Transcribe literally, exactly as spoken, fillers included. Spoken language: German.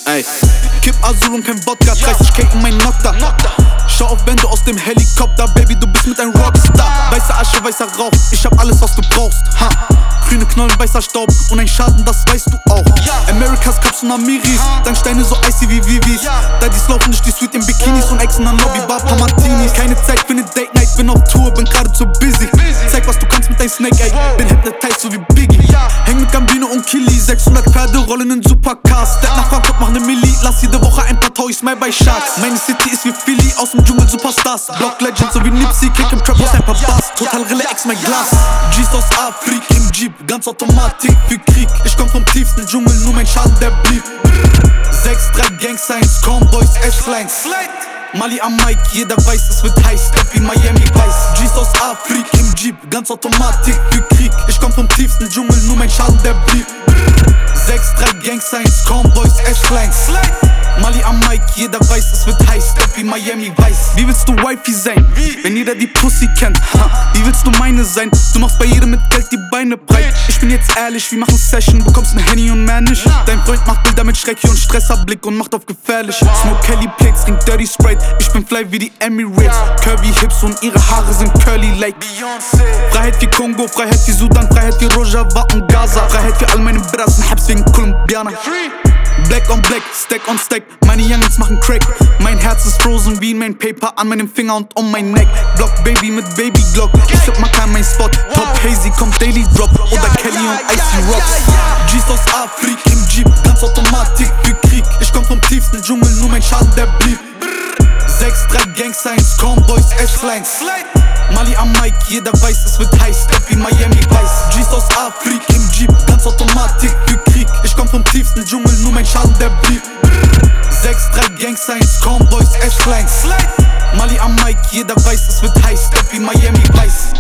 Ey, Kipp Azul und kein Wodka, dreißig K in mein Nokta. Schau auf, wenn du aus dem Helikopter, Baby, du bist mit ein Rockstar. Weiße Asche, weißer Rauch, ich hab alles, was du brauchst, ha. Grüne Knollen, weißer Staub und ein Schaden, das weißt du auch. Amerikas Cups und Amiris, dank Steine so icy wie Vivis. Daddies laufen durch die Suite in Bikinis und Exen an Lobbybar, paar Martinis. Keine Zeit für ne Date Night, bin auf Tour, bin gerade zu busy. Zeig, was du kannst mit deinem Snake, ey, bin hypnotized so wie Biggie. Häng mit Gambino und Killy, sechshundert Pferde rollen in Supercars. Step nach Frankfurt, mach ne Milli, lass jede Woche ein paar Toys, mehr bei Sharks. Meine City ist wie Philly, aus dem Dschungel Superstars. Block Legends so wie Nipsey, Kick im Trap aus ein paar Bars. Total Rille, Ex mein Glas. G's aus Afrik im Jeep, ganz Automatik für Krieg. Ich komm vom tiefsten Dschungel, nur mein Schaden, der blieb. sechs drei Gang Signs, Comboys, S-Lines. Mali am Mic, jeder weiß, es wird heiß. Step wie Miami Vice. G's aus Afrik im Jeep, ganz Automatik für Krieg. Ich komm vom tiefsten Dschungel, nur mein Schaden, der blieb. sechs drei Gang Signs, Comboys, S-Lines. Mali am Mic, jeder weiß, es wird heiß. Step wie Miami Vice. Wie willst du Wifey sein, wenn jeder die Pussy kennt? Ha. Wie willst du meine sein? Du machst bei jedem mit Geld die Beine breit. Ich bin jetzt ehrlich, wir machen Session, bekommst ne Henny und mehr nicht. Dein Freund macht Bilder mit Schrecki und Stresserblick und macht auf gefährlich. Smoke Kelly Plates, trink Dirty Sprite. Ich bin fly wie die Emirates. Curvy Hips und ihre Haare sind curly like Freiheit wie Kongo, Freiheit wie Sudan, Freiheit wie Rojava und Gaza. Freiheit für all meine Brothers und Habs wegen Kolumbianer. Black on Black, Stack on Stack, meine Youngins machen Crack. Mein Herz ist frozen wie mein Paper an meinem Finger und um mein Neck. Block Baby mit Baby Glock, ich hab mal kein mein Spot. Top Hazy kommt Daily Drop oder Kelly und Icy Rocks. G's aus Afrik im Jeep, ganz Automatik für Krieg. Ich komm vom tiefsten Dschungel, nur mein Schaden, der blieb. sechs drei Gang Signs, Comboys, S-Lines. Mali am Mic, jeder weiß, es wird heiß. Step wie Miami Vice. G's aus Afrik im Jeep, ganz Automatik für Krieg. Ich komm vom tiefsten Dschungel, nur mein Schaden, der blieb. sechs drei Gang Signs, Comboys, S-Lines. Mali am Mic, jeder weiß, es wird heiß. Step wie Miami Vice.